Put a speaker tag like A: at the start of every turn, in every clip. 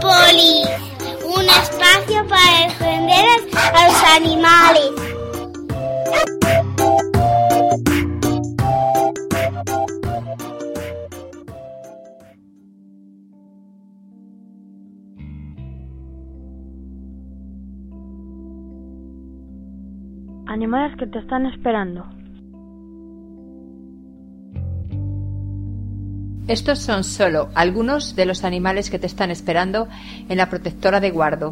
A: Poli, un espacio para defender a los animales.
B: Animales que te están esperando.
C: Estos son solo algunos de los animales que te están esperando en la protectora de Guardo.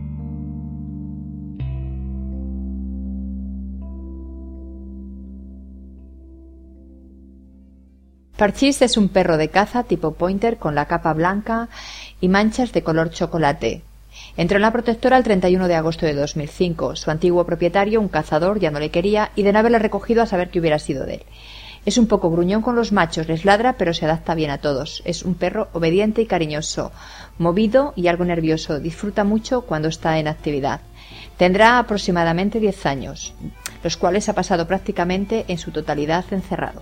C: Parchís es un perro de caza tipo pointer con la capa blanca y manchas de color chocolate. Entró en la protectora el 31 de agosto de 2005. Su antiguo propietario, un cazador, ya no le quería y de no haberle recogido a saber qué hubiera sido de él. Es un poco gruñón con los machos, les ladra, pero se adapta bien a todos. Es un perro obediente y cariñoso, movido y algo nervioso. Disfruta mucho cuando está en actividad. Tendrá aproximadamente 10 años, los cuales ha pasado prácticamente en su totalidad encerrado.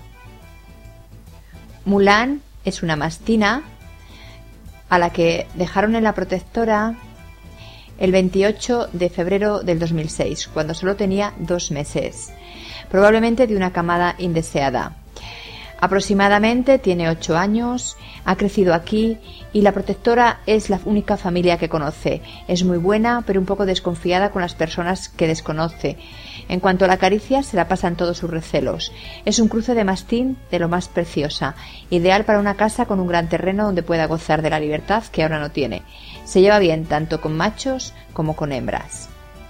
C: Mulan es una mastina a la que dejaron en la protectora el 28 de febrero del 2006, cuando solo tenía 2 meses, probablemente de una camada indeseada. Aproximadamente tiene 8 años, ha crecido aquí y la protectora es la única familia que conoce. Es muy buena, pero un poco desconfiada con las personas que desconoce. En cuanto a la caricia, se la pasan todos sus recelos. Es un cruce de mastín de lo más preciosa, ideal para una casa con un gran terreno donde pueda gozar de la libertad que ahora no tiene. Se lleva bien tanto con machos como con hembras.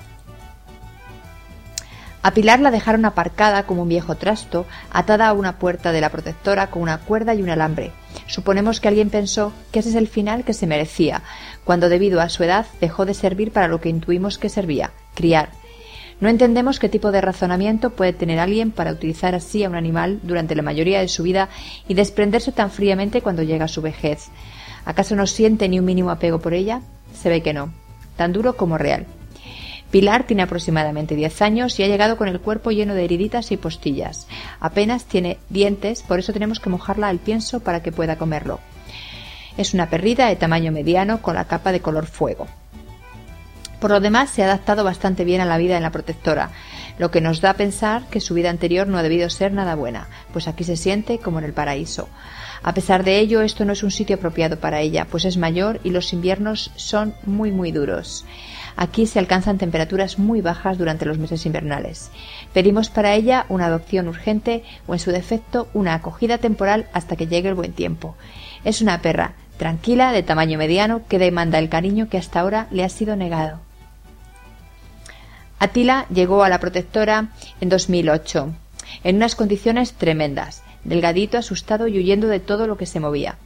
C: A Pilar la dejaron aparcada como un viejo trasto, atada a una puerta de la protectora con una cuerda y un alambre. Suponemos que alguien pensó que ese es el final que se merecía, cuando debido a su edad dejó de servir para lo que intuimos que servía, criar. No entendemos qué tipo de razonamiento puede tener alguien para utilizar así a un animal durante la mayoría de su vida y desprenderse tan fríamente cuando llega a su vejez. ¿Acaso no siente ni un mínimo apego por ella? Se ve que no, tan duro como real. Pilar tiene aproximadamente 10 años y ha llegado con el cuerpo lleno de heriditas y postillas. Apenas tiene dientes, por eso tenemos que mojarla al pienso para que pueda comerlo. Es una perrita de tamaño mediano con la capa de color fuego. Por lo demás, se ha adaptado bastante bien a la vida en la protectora, lo que nos da a pensar que su vida anterior no ha debido ser nada buena, pues aquí se siente como en el paraíso. A pesar de ello, esto no es un sitio apropiado para ella, pues es mayor y los inviernos son muy duros. Aquí se alcanzan temperaturas muy bajas durante los meses invernales. Pedimos para ella una adopción urgente o, en su defecto, una acogida temporal hasta que llegue el buen tiempo. Es una perra tranquila, de tamaño mediano, que demanda el cariño que hasta ahora le ha sido negado. Atila llegó a la protectora en 2008, en unas condiciones tremendas, delgadito, asustado y huyendo de todo lo que se movía.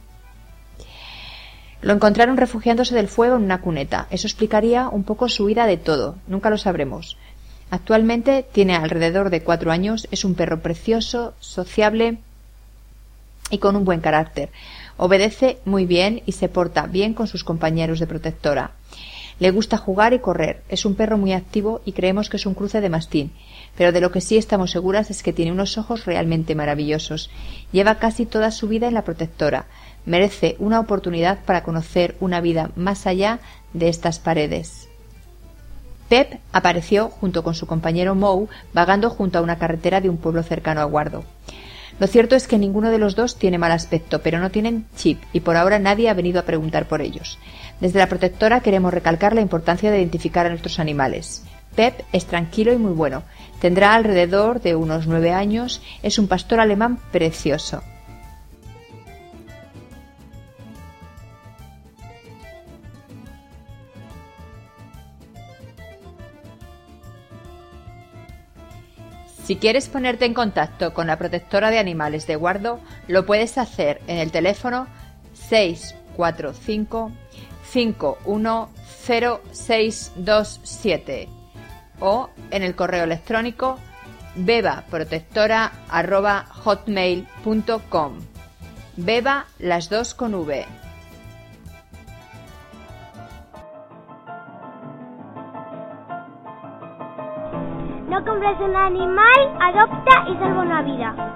C: Lo encontraron refugiándose del fuego en una cuneta. Eso explicaría un poco su huida de todo. Nunca lo sabremos. Actualmente tiene alrededor de 4 años. Es un perro precioso, sociable y con un buen carácter. Obedece muy bien y se porta bien con sus compañeros de protectora. Le gusta jugar y correr. Es un perro muy activo y creemos que es un cruce de mastín. Pero de lo que sí estamos seguras es que tiene unos ojos realmente maravillosos. Lleva casi toda su vida en la protectora. Merece una oportunidad para conocer una vida más allá de estas paredes. Pep apareció junto con su compañero Mou vagando junto a una carretera de un pueblo cercano a Guardo. Lo cierto es que ninguno de los dos tiene mal aspecto, pero no tienen chip y por ahora nadie ha venido a preguntar por ellos. Desde la protectora queremos recalcar la importancia de identificar a nuestros animales. Pep es tranquilo y muy bueno. Tendrá alrededor de unos 9 años. Es un pastor alemán precioso. Si quieres ponerte en contacto con la protectora de animales de Guardo, lo puedes hacer en el teléfono 645 510627 o en el correo electrónico bebaprotectora@hotmail.com. Beba, las dos con V.
A: No compres un animal, adopta y salva una vida.